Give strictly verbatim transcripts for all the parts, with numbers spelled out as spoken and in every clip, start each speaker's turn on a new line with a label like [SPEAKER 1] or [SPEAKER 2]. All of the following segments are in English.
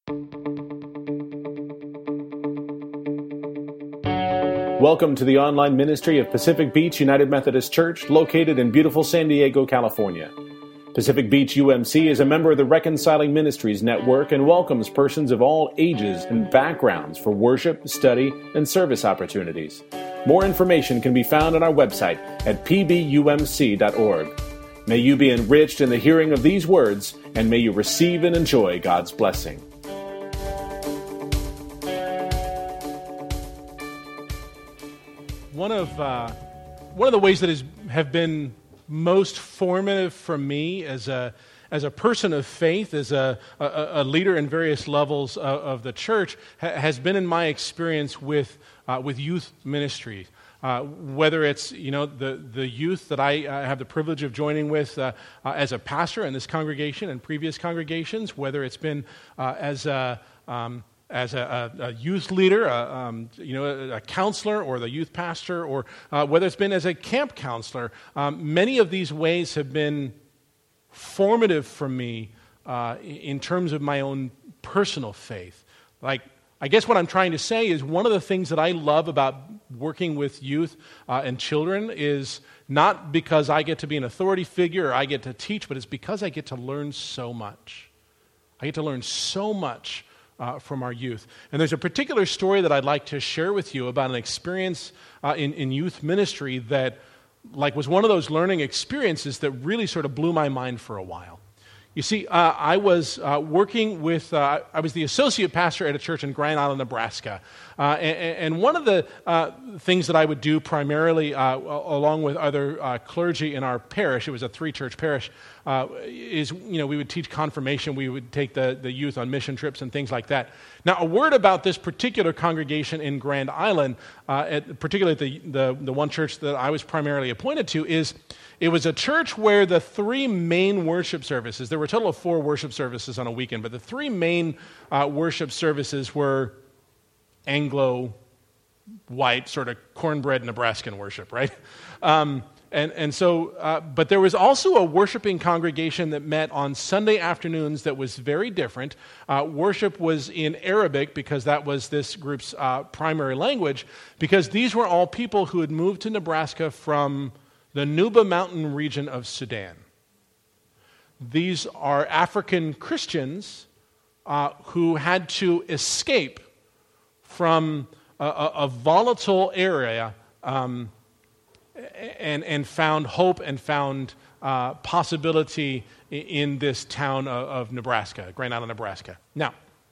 [SPEAKER 1] Welcome to the online ministry of Pacific Beach United Methodist Church, located in beautiful San Diego, California. Pacific Beach U M C is a member of the Reconciling Ministries Network and welcomes persons of all ages and backgrounds for worship, study, and service opportunities. More information can be found on our website at p b u m c dot org. May you be enriched in the hearing of these words, and may you receive and enjoy God's blessing.
[SPEAKER 2] One of uh, one of the ways that has have been most formative for me as a as a person of faith, as a, a, a leader in various levels of, of the church, ha- has been in my experience with uh, with youth ministry. Uh, whether it's you know the the youth that I uh, have the privilege of joining with uh, uh, as a pastor in this congregation and previous congregations, whether it's been uh, as a um, as a, a, a youth leader, a, um, you know, a, a counselor, or the youth pastor, or uh, whether it's been as a camp counselor, um, many of these ways have been formative for me uh, in terms of my own personal faith. Like, I guess what I'm trying to say is one of the things that I love about working with youth uh, and children is not because I get to be an authority figure or I get to teach, but it's because I get to learn so much. I get to learn so much Uh, from our youth. And there's a particular story that I'd like to share with you about an experience uh, in, in youth ministry that like was one of those learning experiences that really sort of blew my mind for a while. You see, uh, I was uh, working with, uh, I was the associate pastor at a church in Grand Island, Nebraska. Uh, and, and one of the uh, things that I would do primarily, uh, along with other uh, clergy in our parish, it was a three-church parish, uh, is, you know, we would teach confirmation, we would take the, the youth on mission trips and things like that. Now, a word about this particular congregation in Grand Island, uh, at, particularly the, the, the one church that I was primarily appointed to, is it was a church where the three main worship services, there were a total of four worship services on a weekend, but the three main uh, worship services were Anglo, white, sort of cornbread Nebraskan worship, right? Um, and and so, uh, but there was also a worshiping congregation that met on Sunday afternoons that was very different. Uh, worship was in Arabic because that was this group's uh, primary language, because these were all people who had moved to Nebraska from the Nuba Mountain region of Sudan. These are African Christians uh, who had to escape from a, a, a volatile area um, and, and found hope and found uh, possibility in, in this town of, of Nebraska, Grand Island, Nebraska. Now,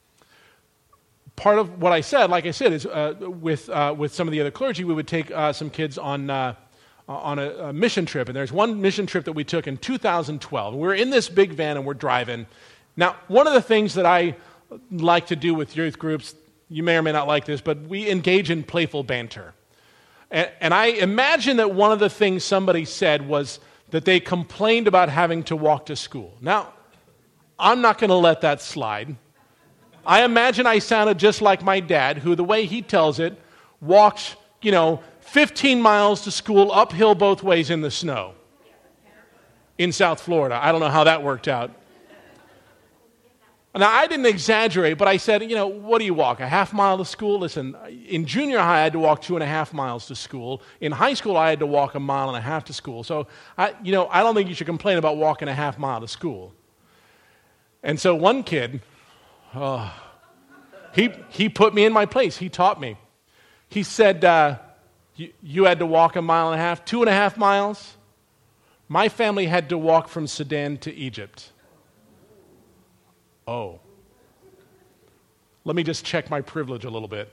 [SPEAKER 2] part of what I said, like I said, is uh, with uh, with some of the other clergy, we would take uh, some kids on uh, on a, a mission trip. And there's one mission trip that we took in two thousand twelve. We're in this big van and we're driving. Now, one of the things that I like to do with youth groups, you may or may not like this, but we engage in playful banter. And, and I imagine that one of the things somebody said was that they complained about having to walk to school. Now, I'm not going to let that slide. I imagine I sounded just like my dad, who, the way he tells it, walked, you know, fifteen miles to school uphill both ways in the snow in South Florida. I don't know how that worked out. Now, I didn't exaggerate, but I said, you know, what do you walk, a half mile to school? Listen, in junior high, I had to walk two and a half miles to school. In high school, I had to walk a mile and a half to school. So, I, you know, I don't think you should complain about walking a half mile to school. And so one kid, oh, he, he put me in my place. He taught me. He said, uh, you, you had to walk a mile and a half, two and a half miles? My family had to walk from Sudan to Egypt. Oh. Let me just check my privilege a little bit.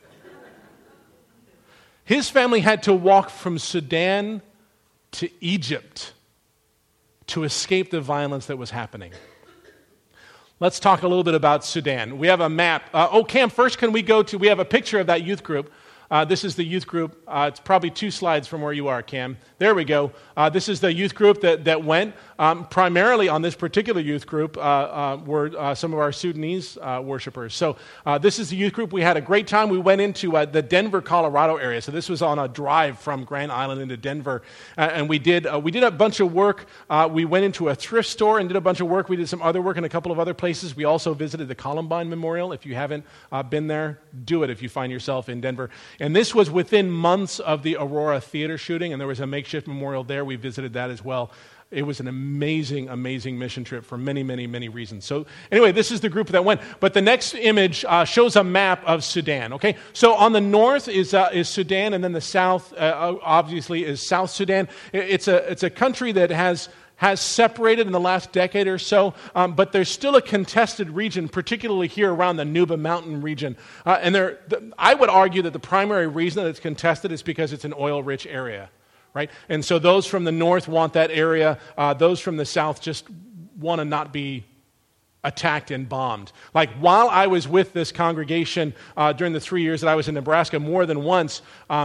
[SPEAKER 2] His family had to walk from Sudan to Egypt to escape the violence that was happening. Let's talk a little bit about Sudan. We have a map. Uh, oh, Cam, first can we go to, we have a picture of that youth group. Uh, this is the youth group. Uh, it's probably two slides from where you are, Cam. There we go. Uh, this is the youth group that, that went. Um, primarily on this particular youth group uh, uh, were uh, some of our Sudanese uh, worshipers. So uh, this is the youth group. We had a great time. We went into uh, the Denver, Colorado area. So this was on a drive from Grand Island into Denver. Uh, and we did uh, we did a bunch of work. Uh, we went into a thrift store and did a bunch of work. We did some other work in a couple of other places. We also visited the Columbine Memorial. If you haven't uh, been there, do it if you find yourself in Denver. And this was within months of the Aurora Theater shooting, and there was a makeshift memorial there. We visited that as well. It was an amazing, amazing mission trip for many, many, many reasons. So anyway, this is the group that went. But the next image uh, shows a map of Sudan, okay? So on the north is uh, is Sudan, and then the south, uh, obviously, is South Sudan. It's a, it's a country that has... has separated in the last decade or so, um, but there's still a contested region, particularly here around the Nuba Mountain region. Uh, and there, the, I would argue that the primary reason that it's contested is because it's an oil-rich area, right? And so those from the north want that area. Uh, those from the south just want to not be attacked and bombed. Like while I was with this congregation uh, during the three years that I was in Nebraska, more than once,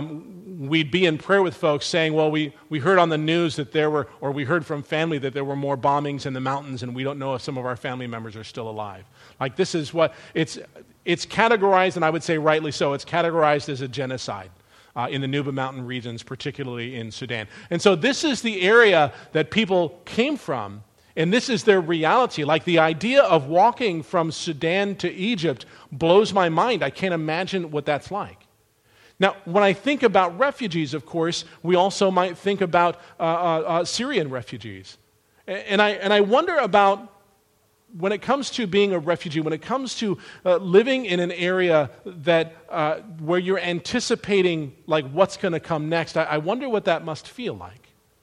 [SPEAKER 2] um, we'd be in prayer with folks saying, well, we, we heard on the news that there were, or we heard from family that there were more bombings in the mountains, and we don't know if some of our family members are still alive. Like this is what, it's, it's categorized, and I would say rightly so, it's categorized as a genocide. Uh, in the Nuba Mountain regions, particularly in Sudan. And so this is the area that people came from. And this is their reality. Like the idea of walking from Sudan to Egypt blows my mind. I can't imagine what that's like. Now, when I think about refugees, of course, we also might think about uh, uh, uh, Syrian refugees. And I, and I wonder about when it comes to being a refugee, when it comes to uh, living in an area that uh, where you're anticipating like what's going to come next, I, I wonder what that must feel like.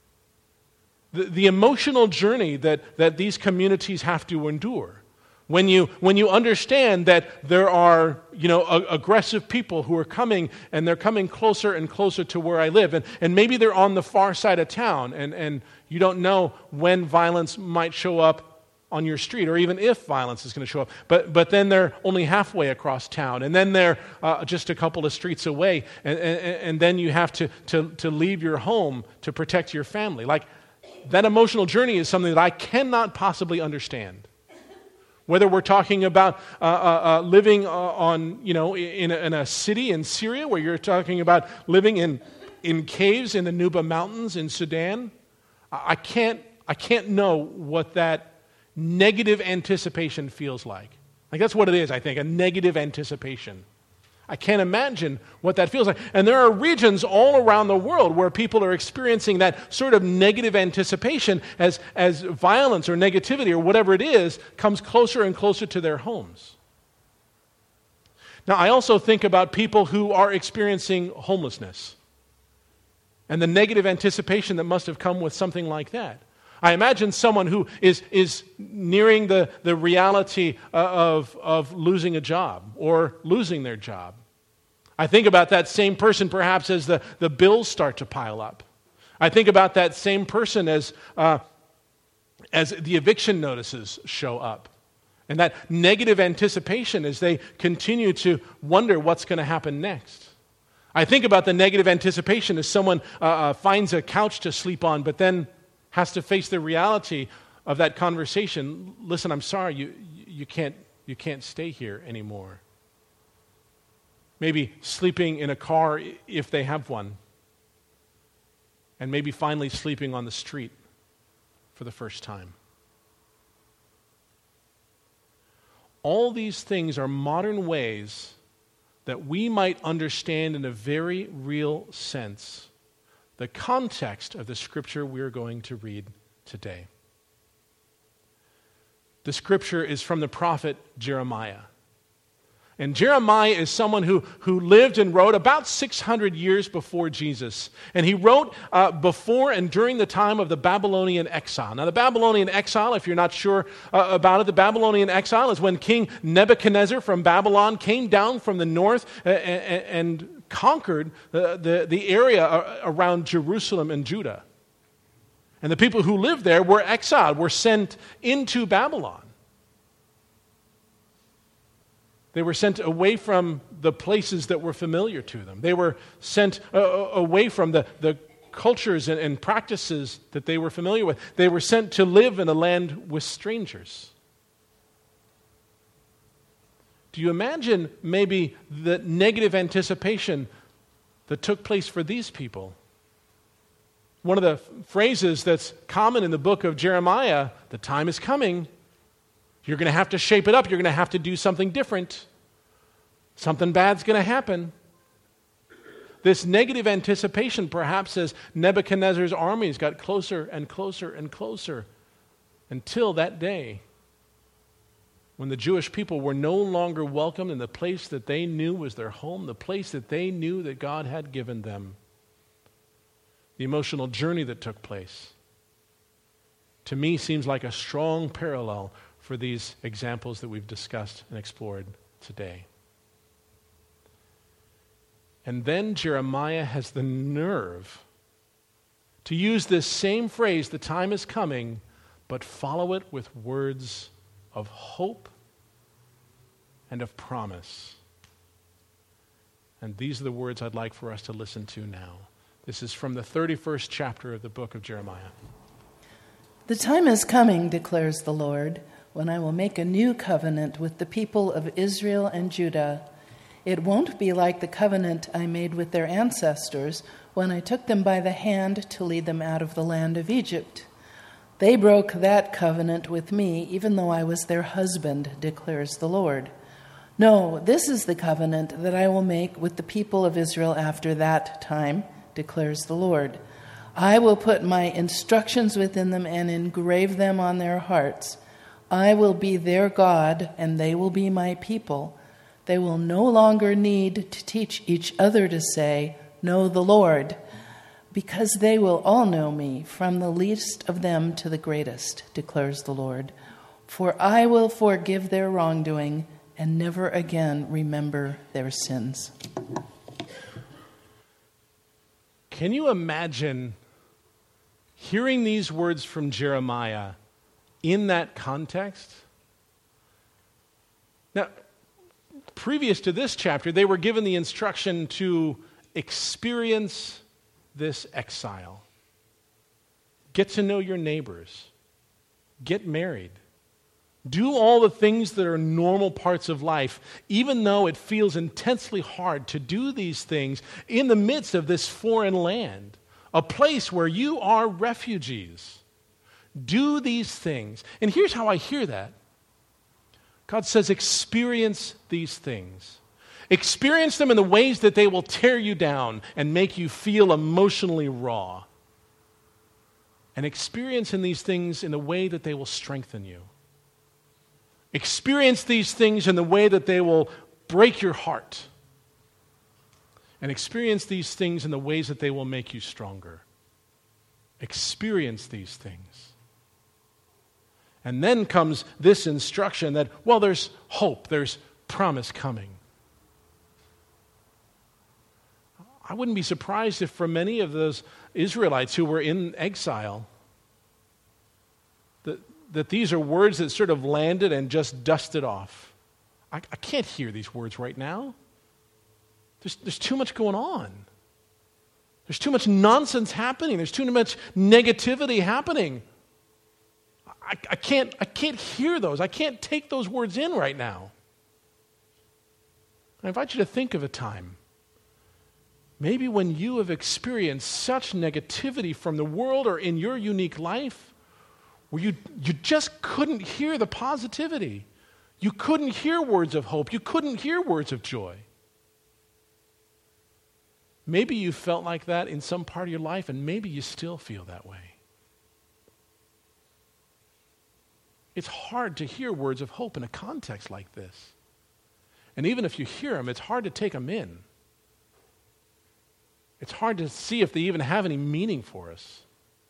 [SPEAKER 2] The, the emotional journey that, that these communities have to endure. When you, when you understand that there are, you know, a, aggressive people who are coming, and they're coming closer and closer to where I live, and, and maybe they're on the far side of town, and, and you don't know when violence might show up on your street, or even if violence is going to show up. But but then they're only halfway across town, and then they're uh, just a couple of streets away, and, and, and then you have to, to, to leave your home to protect your family. Like, that emotional journey is something that I cannot possibly understand. Whether we're talking about uh, uh, uh, living uh, on, you know, in a, in a city in Syria, where you're talking about living in in caves in the Nuba Mountains in Sudan, I can't I can't know what that negative anticipation feels like. Like that's what it is, I think, a negative anticipation. I can't imagine what that feels like. And there are regions all around the world where people are experiencing that sort of negative anticipation as, as violence or negativity or whatever it is comes closer and closer to their homes. Now, I also think about people who are experiencing homelessness and the negative anticipation that must have come with something like that. I imagine someone who is, is nearing the, the reality of, of losing a job or losing their job. I think about that same person perhaps as the, the bills start to pile up. I think about that same person as, uh, as the eviction notices show up. And that negative anticipation as they continue to wonder what's going to happen next. I think about the negative anticipation as someone uh, uh, finds a couch to sleep on, but then has to face the reality of that conversation. Listen, I'm sorry, you you can't you can't stay here anymore. Maybe sleeping in a car if they have one. And maybe finally sleeping on the street for the first time. All these things are modern ways that we might understand in a very real sense the context of the scripture we're going to read today. The scripture is from the prophet Jeremiah. And Jeremiah is someone who, who lived and wrote about six hundred years before Jesus. And he wrote uh, before and during the time of the Babylonian exile. Now, the Babylonian exile, if you're not sure uh, about it, the Babylonian exile is when King Nebuchadnezzar from Babylon came down from the north uh, and, and conquered the, the, the area around Jerusalem and Judah. And the people who lived there were exiled, were sent into Babylon. They were sent away from the places that were familiar to them. They were sent uh, away from the, the cultures and, and practices that they were familiar with. They were sent to live in a land with strangers. Do you imagine maybe the negative anticipation that took place for these people? One of the f- phrases that's common in the book of Jeremiah, the time is coming. You're going to have to shape it up. You're going to have to do something different. Something bad's going to happen. This negative anticipation, perhaps as Nebuchadnezzar's armies got closer and closer and closer until that day when the Jewish people were no longer welcomed in the place that they knew was their home, the place that they knew that God had given them. The emotional journey that took place, to me, seems like a strong parallel for these examples that we've discussed and explored today. And then Jeremiah has the nerve to use this same phrase, the time is coming, but follow it with words of hope and of promise. And these are the words I'd like for us to listen to now. This is from the thirty-first chapter of the book of Jeremiah.
[SPEAKER 3] The time is coming, declares the Lord, when I will make a new covenant with the people of Israel and Judah. It won't be like the covenant I made with their ancestors when I took them by the hand to lead them out of the land of Egypt. They broke that covenant with me, even though I was their husband, declares the Lord. No, this is the covenant that I will make with the people of Israel after that time, declares the Lord. I will put my instructions within them and engrave them on their hearts. I will be their God, and they will be my people. They will no longer need to teach each other to say, "Know the Lord," because they will all know me, from the least of them to the greatest, declares the Lord. For I will forgive their wrongdoing and never again remember their sins.
[SPEAKER 2] Can you imagine hearing these words from Jeremiah in that context? Now, previous to this chapter, they were given the instruction to experience this exile. Get to know your neighbors. Get married. Do all the things that are normal parts of life, even though it feels intensely hard to do these things in the midst of this foreign land, a place where you are refugees. Do these things. And here's how I hear that. God says, experience these things. Experience them in the ways that they will tear you down and make you feel emotionally raw. And experience in these things in the way that they will strengthen you. Experience these things in the way that they will break your heart. And experience these things in the ways that they will make you stronger. Experience these things. And then comes this instruction that, well, there's hope, there's promise coming. I wouldn't be surprised if for many of those Israelites who were in exile, that, that these are words that sort of landed and just dusted off. I, I can't hear these words right now. There's, there's too much going on. There's too much nonsense happening. There's too much negativity happening. I, I can't, I can't hear those. I can't take those words in right now. I invite you to think of a time, maybe when you have experienced such negativity from the world or in your unique life, where you, you just couldn't hear the positivity. You couldn't hear words of hope. You couldn't hear words of joy. Maybe you felt like that in some part of your life, and maybe you still feel that way. It's hard to hear words of hope in a context like this. And even if you hear them, it's hard to take them in. It's hard to see if they even have any meaning for us.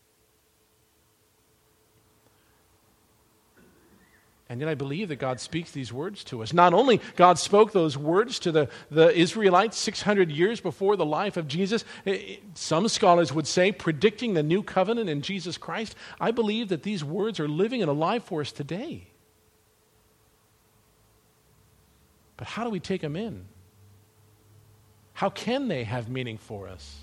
[SPEAKER 2] And yet I believe that God speaks these words to us. Not only God spoke those words to the, the Israelites six hundred years before the life of Jesus, some scholars would say predicting the new covenant in Jesus Christ, I believe that these words are living and alive for us today. But how do we take them in? How can they have meaning for us?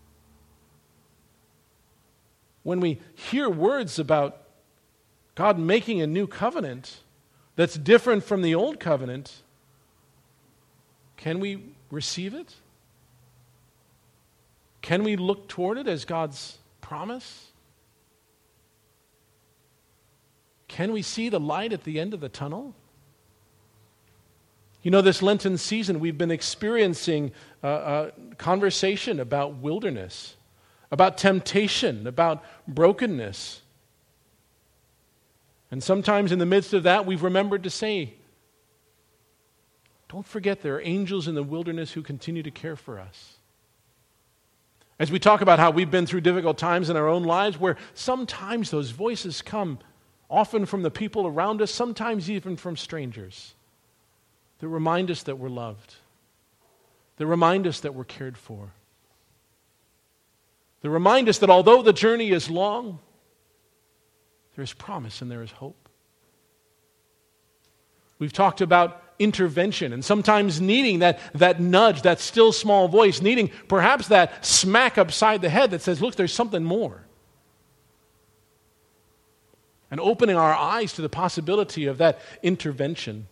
[SPEAKER 2] When we hear words about God making a new covenant that's different from the old covenant, can we receive it? Can we look toward it as God's promise? Can we see the light at the end of the tunnel? You know, this Lenten season, we've been experiencing a, a conversation about wilderness, about temptation, about brokenness. And sometimes in the midst of that, we've remembered to say, don't forget there are angels in the wilderness who continue to care for us. As we talk about how we've been through difficult times in our own lives, where sometimes those voices come often from the people around us, sometimes even from strangers, that remind us that we're loved, that remind us that we're cared for, that remind us that although the journey is long, there is promise and there is hope. We've talked about intervention and sometimes needing that, that nudge, that still small voice, needing perhaps that smack upside the head that says, look, there's something more. And opening our eyes to the possibility of that intervention.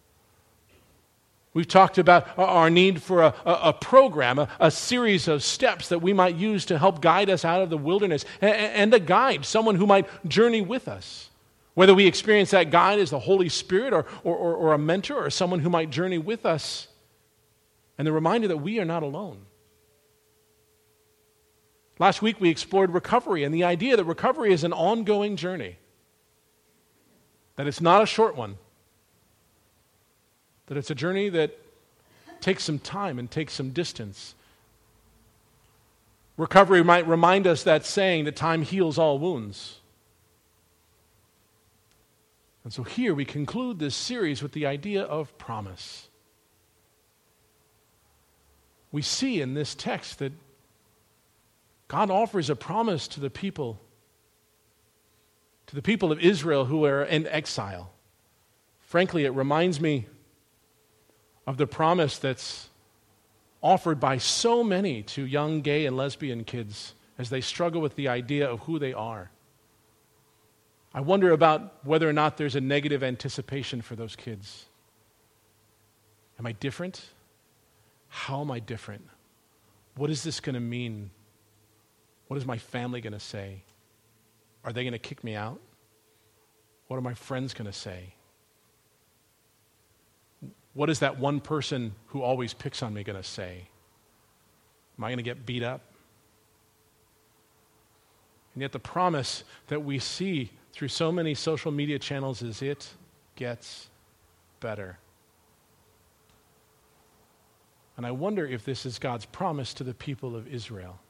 [SPEAKER 2] We've talked about our need for a, a, a program, a, a series of steps that we might use to help guide us out of the wilderness, and, and a guide, someone who might journey with us. Whether we experience that guide as the Holy Spirit or, or, or, or a mentor or someone who might journey with us, and the reminder that we are not alone. Last week we explored recovery and the idea that recovery is an ongoing journey, that it's not a short one, that it's a journey that takes some time and takes some distance. Recovery might remind us that saying that time heals all wounds. And so here we conclude this series with the idea of promise. We see in this text that God offers a promise to the people, to the people of Israel who are in exile. Frankly, it reminds me of the promise that's offered by so many to young gay and lesbian kids as they struggle with the idea of who they are. I wonder about whether or not there's a negative anticipation for those kids. Am I different? How am I different? What is this going to mean? What is my family going to say? Are they going to kick me out? What are my friends going to say? What is that one person who always picks on me going to say? Am I going to get beat up? And yet the promise that we see through so many social media channels is it gets better. And I wonder if this is God's promise to the people of Israel.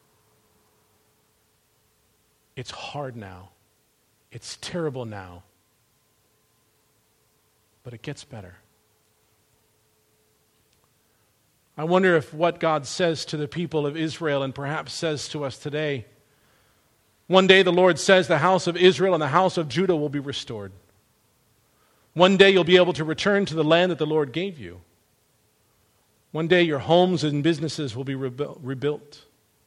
[SPEAKER 2] It's hard now. It's terrible now. But it gets better. I wonder if what God says to the people of Israel and perhaps says to us today, one day the Lord says the house of Israel and the house of Judah will be restored. One day you'll be able to return to the land that the Lord gave you. One day your homes and businesses will be rebu- rebuilt.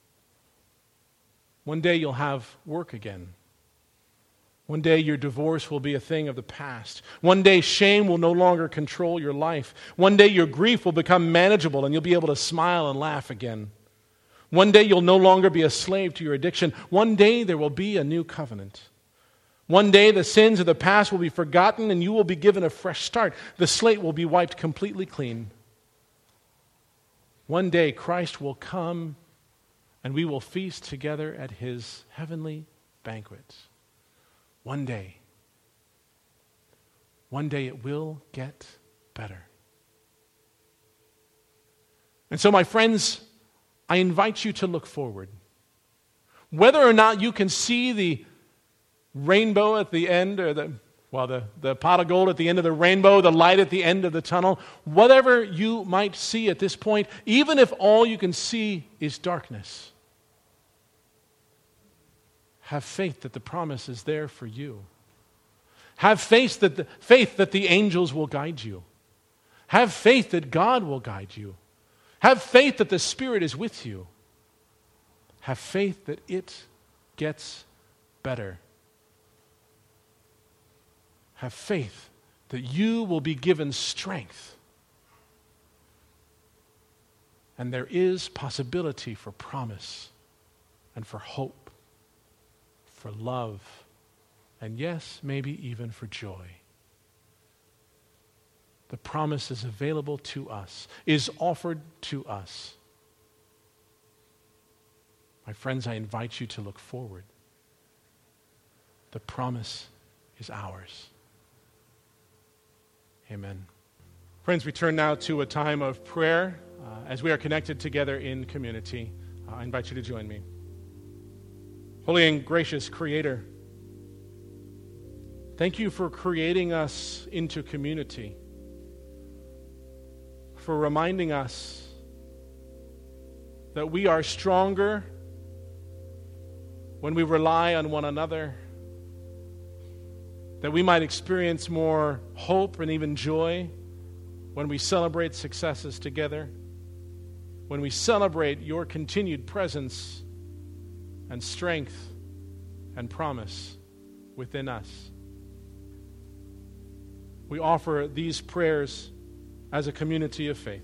[SPEAKER 2] One day you'll have work again. One day your divorce will be a thing of the past. One day shame will no longer control your life. One day your grief will become manageable and you'll be able to smile and laugh again. One day you'll no longer be a slave to your addiction. One day there will be a new covenant. One day the sins of the past will be forgotten and you will be given a fresh start. The slate will be wiped completely clean. One day Christ will come and we will feast together at his heavenly banquet. One day. One day it will get better. And so, my friends, I invite you to look forward. Whether or not you can see the rainbow at the end, or the, well, the, the pot of gold at the end of the rainbow, the light at the end of the tunnel, whatever you might see at this point, even if all you can see is darkness, have faith that the promise is there for you. Have faith that the, faith that the angels will guide you. Have faith that God will guide you. Have faith that the Spirit is with you. Have faith that it gets better. Have faith that you will be given strength. And there is possibility for promise and for hope, for love, and yes, maybe even for joy. The promise is available to us, is offered to us. My friends, I invite you to look forward. The promise is ours. Amen. Friends, we turn now to a time of prayer uh, as we are connected together in community. Uh, I invite you to join me. Holy and gracious Creator, thank you for creating us into community, for reminding us that we are stronger when we rely on one another, that we might experience more hope and even joy when we celebrate successes together, when we celebrate your continued presence and strength and promise within us. We offer these prayers as a community of faith.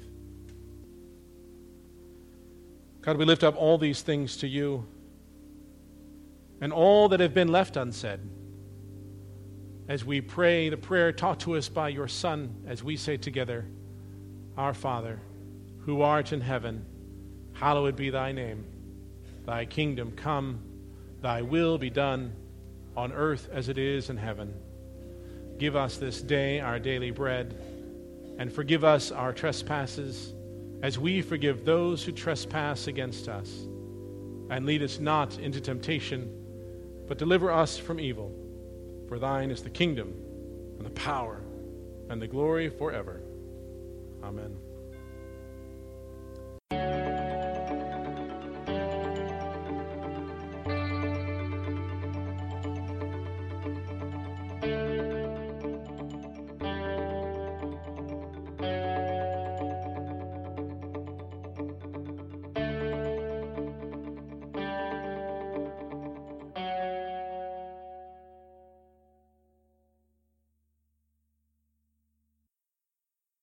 [SPEAKER 2] God, we lift up all these things to you and all that have been left unsaid as we pray the prayer taught to us by your Son, as we say together, Our Father, who art in heaven, hallowed be thy name. Thy kingdom come, thy will be done, on earth as it is in heaven. Give us this day our daily bread, and forgive us our trespasses, as we forgive those who trespass against us. And lead us not into temptation, but deliver us from evil. For thine is the kingdom, and the power, and the glory forever. Amen.